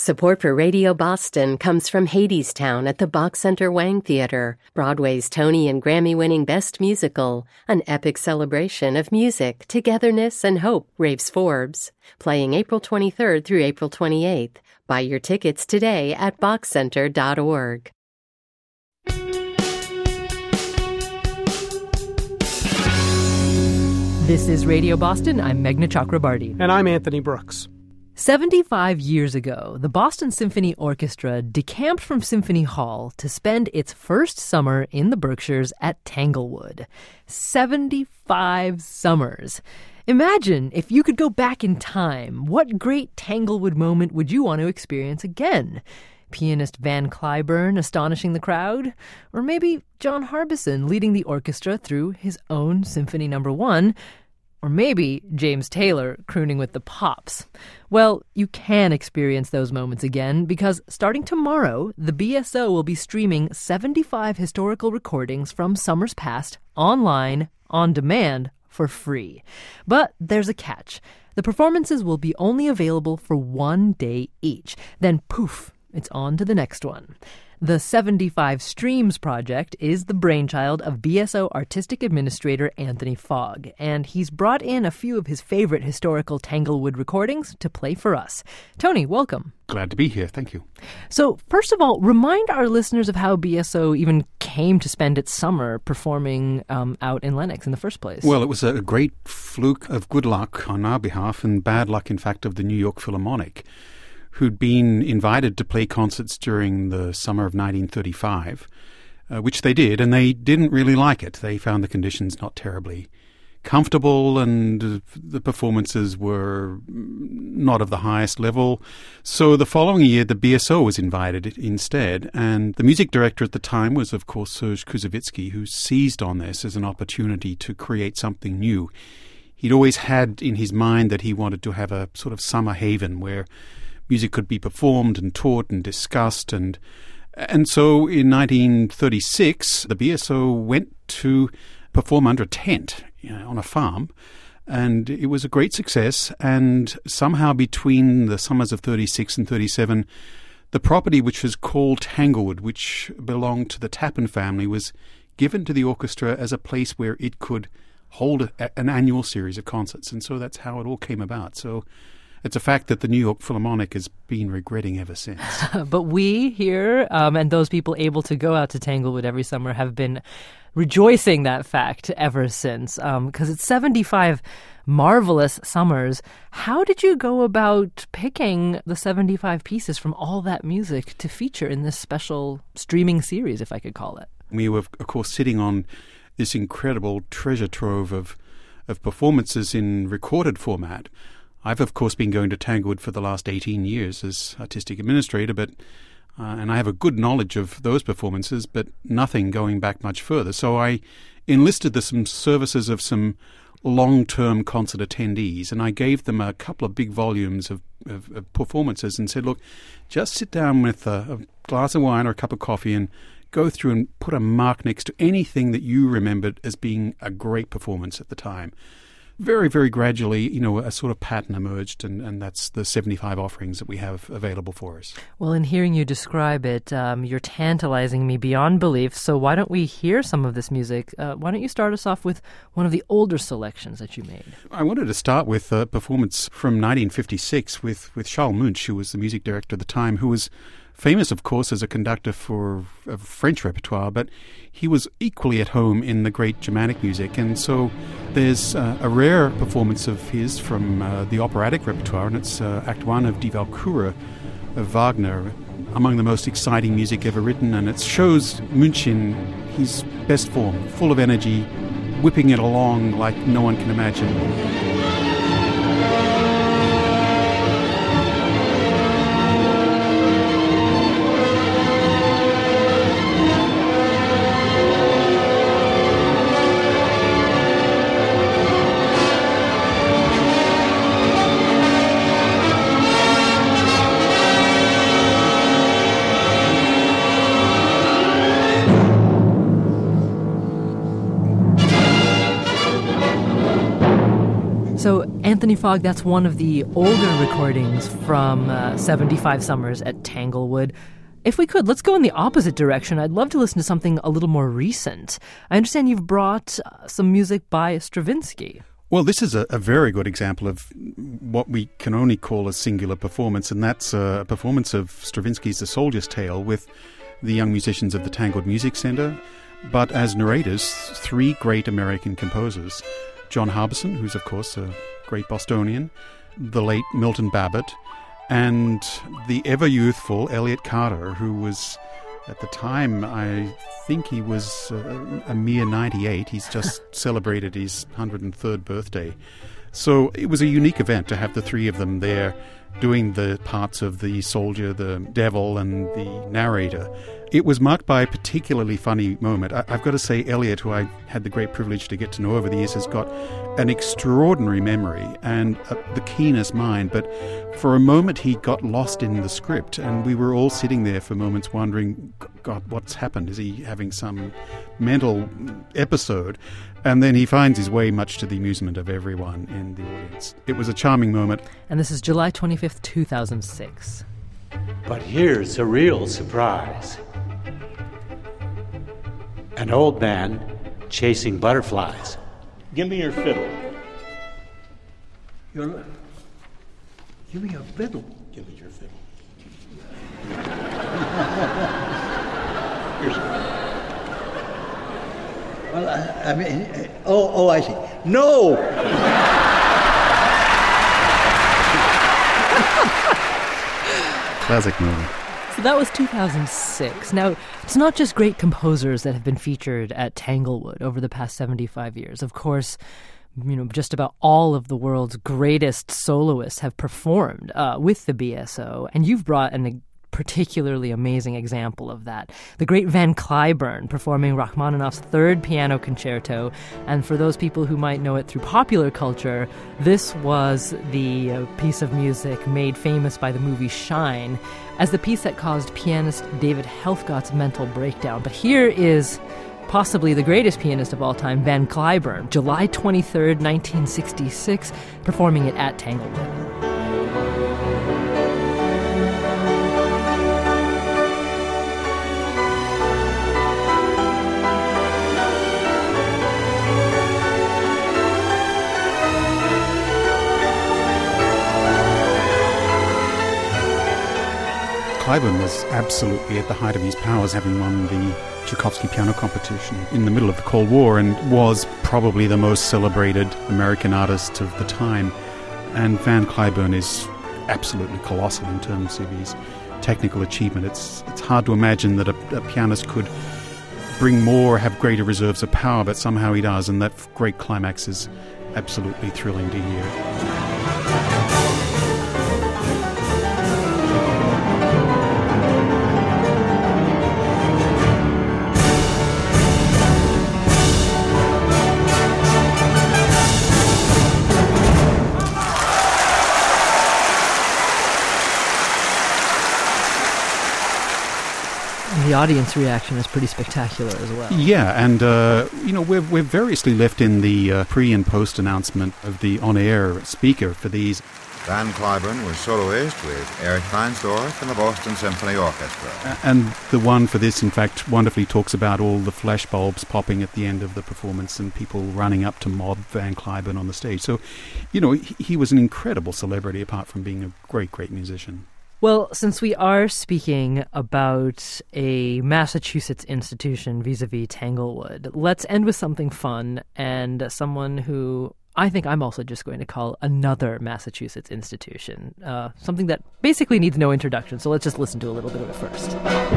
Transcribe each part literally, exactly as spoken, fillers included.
Support for Radio Boston comes from Hadestown at the Bach Center Wang Theater, Broadway's Tony and Grammy-winning Best Musical, an epic celebration of music, togetherness, and hope, raves Forbes. Playing April twenty-third through April twenty-eighth. Buy your tickets today at bach center dot org. This is Radio Boston. I'm Meghna Chakrabarty. And I'm Anthony Brooks. seventy-five years ago, the Boston Symphony Orchestra decamped from Symphony Hall to spend its first summer in the Berkshires at Tanglewood. seventy-five summers. Imagine if you could go back in time. What great Tanglewood moment would you want to experience again? Pianist Van Cliburn astonishing the crowd? Or maybe John Harbison leading the orchestra through his own Symphony Number One? Or maybe James Taylor crooning with the Pops. Well, you can experience those moments again because starting tomorrow, the B S O will be streaming seventy-five historical recordings from summers past online, on demand, for free. But there's a catch. The performances will be only available for one day each. Then poof, it's on to the next one. The seventy-five Streams project is the brainchild of B S O Artistic Administrator Anthony Fogg, and he's brought in a few of his favorite historical Tanglewood recordings to play for us. Tony, welcome. Glad to be here. Thank you. So, first of all, remind our listeners of how B S O even came to spend its summer performing um, out in Lenox in the first place. Well, it was a great fluke of good luck on our behalf and bad luck, in fact, of the New York Philharmonic, who'd been invited to play concerts during the summer of nineteen thirty-five, uh, which they did, and they didn't really like it. They found the conditions not terribly comfortable, and the performances were not of the highest level. So the following year, the B S O was invited instead, and the music director at the time was, of course, Serge Koussevitzky, who seized on this as an opportunity to create something new. He'd always had in his mind that he wanted to have a sort of summer haven where music could be performed and taught and discussed. And and so in nineteen thirty-six, the B S O went to perform under a tent, you know, on a farm. And it was a great success. And somehow between the summers of thirty-six and thirty-seven, the property which was called Tanglewood, which belonged to the Tappan family, was given to the orchestra as a place where it could hold a, an annual series of concerts. And so that's how it all came about. So it's a fact that the New York Philharmonic has been regretting ever since. But we here, um, and those people able to go out to Tanglewood every summer, have been rejoicing that fact ever since. Because um, it's seventy-five marvelous summers. How did you go about picking the seventy-five pieces from all that music to feature in this special streaming series, if I could call it? We were, of course, sitting on this incredible treasure trove of, of performances in recorded format. I've, of course, been going to Tanglewood for the last eighteen years as artistic administrator, but uh, and I have a good knowledge of those performances, but nothing going back much further. So I enlisted the some services of some long-term concert attendees, and I gave them a couple of big volumes of, of, of performances and said, look, just sit down with a, a glass of wine or a cup of coffee and go through and put a mark next to anything that you remembered as being a great performance at the time. Very, very gradually, you know, a sort of pattern emerged, and, and that's the seventy-five offerings that we have available for us. Well, in hearing you describe it, um, you're tantalizing me beyond belief. So why don't we hear some of this music? Uh, why don't you start us off with one of the older selections that you made? I wanted to start with a performance from nineteen fifty-six with, with Charles Munch, who was the music director at the time, who was famous, of course, as a conductor for a French repertoire, but he was equally at home in the great Germanic music. And so there's uh, a rare performance of his from uh, the operatic repertoire, and it's uh, Act One of Die Walküre of Wagner, among the most exciting music ever written. And it shows Munch in his best form, full of energy, whipping it along like no one can imagine. Anthony Fogg, that's one of the older recordings from uh, seventy-five Summers at Tanglewood. If we could, let's go in the opposite direction. I'd love to listen to something a little more recent. I understand you've brought uh, some music by Stravinsky. Well, this is a, a very good example of what we can only call a singular performance, and that's a performance of Stravinsky's The Soldier's Tale with the young musicians of the Tanglewood Music Center, but as narrators, three great American composers. John Harbison, who's of course a great Bostonian, the late Milton Babbitt, and the ever-youthful Elliott Carter, who was, at the time, I think he was uh, a mere ninety-eight. He's just celebrated his one hundred third birthday. So it was a unique event to have the three of them there doing the parts of the soldier, the devil, and the narrator. It was marked by a particularly funny moment. I, I've got to say, Elliott, who I had the great privilege to get to know over the years, has got an extraordinary memory and uh, the keenest mind. But for a moment, he got lost in the script, and we were all sitting there for moments wondering, God, what's happened? Is he having some mental episode? And then he finds his way, much to the amusement of everyone in the audience. It was a charming moment. And this is July twenty-fifth, two thousand six. But here's a real surprise. An old man chasing butterflies. Give me your fiddle. Your, give me your fiddle. Give me your fiddle. Here's Well, I, I mean, uh, oh, oh, I see. No! Classic moment. So that was two thousand six. Now, it's not just great composers that have been featured at Tanglewood over the past seventy-five years. Of course, you know, just about all of the world's greatest soloists have performed uh, with the B S O, and you've brought an particularly amazing example of that. The great Van Cliburn performing Rachmaninoff's third piano concerto, and for those people who might know it through popular culture, this was the uh, piece of music made famous by the movie Shine as the piece that caused pianist David Helfgott's mental breakdown. But here is possibly the greatest pianist of all time, Van Cliburn, July twenty-third, nineteen sixty-six, performing it at Tanglewood. Cliburn was absolutely at the height of his powers, having won the Tchaikovsky piano competition in the middle of the Cold War, and was probably the most celebrated American artist of the time. And Van Cliburn is absolutely colossal in terms of his technical achievement. It's it's hard to imagine that a, a pianist could bring more, have greater reserves of power, but somehow he does, and that great climax is absolutely thrilling to hear. The audience reaction is pretty spectacular as well. Yeah, and, uh, you know, we're, we're variously left in the uh, pre- and post-announcement of the on-air speaker for these. Van Cliburn was soloist with Erich Reinsdorf and the Boston Symphony Orchestra. And the one for this, in fact, wonderfully talks about all the flashbulbs popping at the end of the performance and people running up to mob Van Cliburn on the stage. So, you know, he, he was an incredible celebrity apart from being a great, great musician. Well, since we are speaking about a Massachusetts institution vis-a-vis Tanglewood, let's end with something fun and someone who I think I'm also just going to call another Massachusetts institution, uh, something that basically needs no introduction, so let's just listen to a little bit of it first.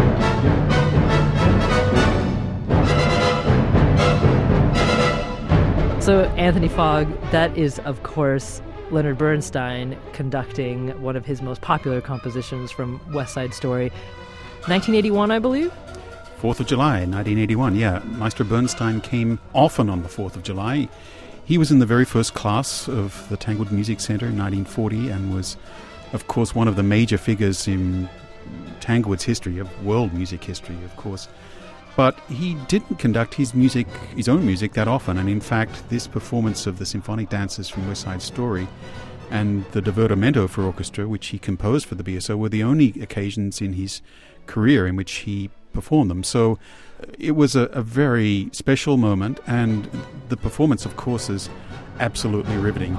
So, Anthony Fogg, that is, of course, Leonard Bernstein conducting one of his most popular compositions from West Side Story. nineteen eighty-one, I believe? fourth of July, nineteen eighty-one, yeah. Maestro Bernstein came often on the fourth of July. He was in the very first class of the Tanglewood Music Center in nineteen forty and was, of course, one of the major figures in Tanglewood's history, of world music history, of course. But he didn't conduct his music, his own music, that often. And in fact, this performance of the symphonic dances from West Side Story and the Divertimento for orchestra, which he composed for the B S O, were the only occasions in his career in which he performed them. So it was a, a very special moment, and the performance, of course, is absolutely riveting.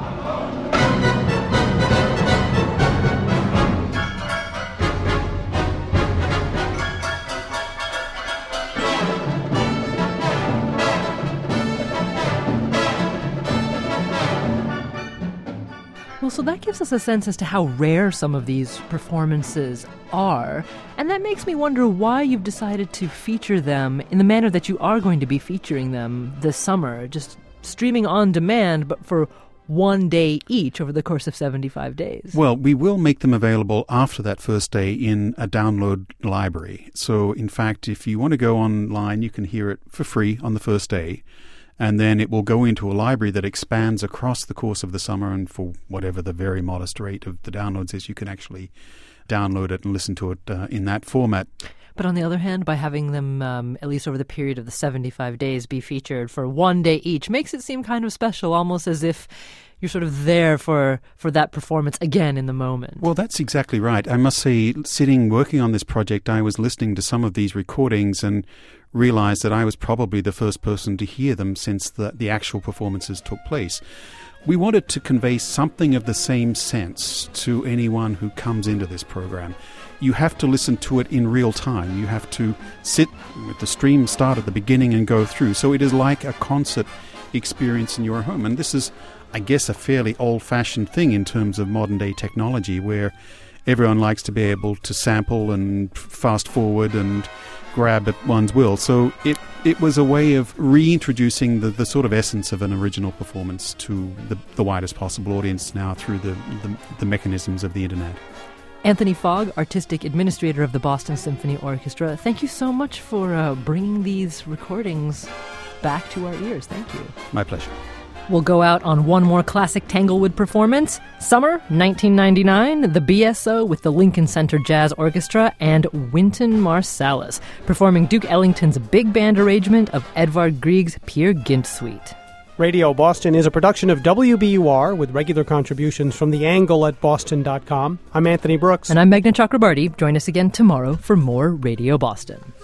Well, so that gives us a sense as to how rare some of these performances are, and that makes me wonder why you've decided to feature them in the manner that you are going to be featuring them this summer, just streaming on demand, but for one day each over the course of seventy-five days. Well, we will make them available after that first day in a download library. So, in fact, if you want to go online, you can hear it for free on the first day. And then it will go into a library that expands across the course of the summer, and for whatever the very modest rate of the downloads is, you can actually download it and listen to it uh, in that format. But on the other hand, by having them, um, at least over the period of the seventy-five days, be featured for one day each, makes it seem kind of special, almost as if you're sort of there for, for that performance again in the moment. Well, that's exactly right. I must say, sitting working on this project, I was listening to some of these recordings and realized that I was probably the first person to hear them since the, the actual performances took place. We wanted to convey something of the same sense to anyone who comes into this program. You have to listen to it in real time. You have to sit with the stream, start at the beginning and go through. So it is like a concert experience in your home. And this is, I guess, a fairly old-fashioned thing in terms of modern-day technology, where everyone likes to be able to sample and fast forward and grab at one's will. So it it was a way of reintroducing the, the sort of essence of an original performance to the, the widest possible audience now through the, the, the mechanisms of the internet. Anthony Fogg, Artistic Administrator of the Boston Symphony Orchestra, thank you so much for uh, bringing these recordings back to our ears. Thank you. My pleasure. We'll go out on one more classic Tanglewood performance. Summer nineteen ninety-nine, the B S O with the Lincoln Center Jazz Orchestra and Wynton Marsalis, performing Duke Ellington's big band arrangement of Edvard Grieg's Peer Gynt Suite. Radio Boston is a production of W B U R with regular contributions from The Angle at boston dot com. I'm Anthony Brooks. And I'm Meghna Chakrabarty. Join us again tomorrow for more Radio Boston.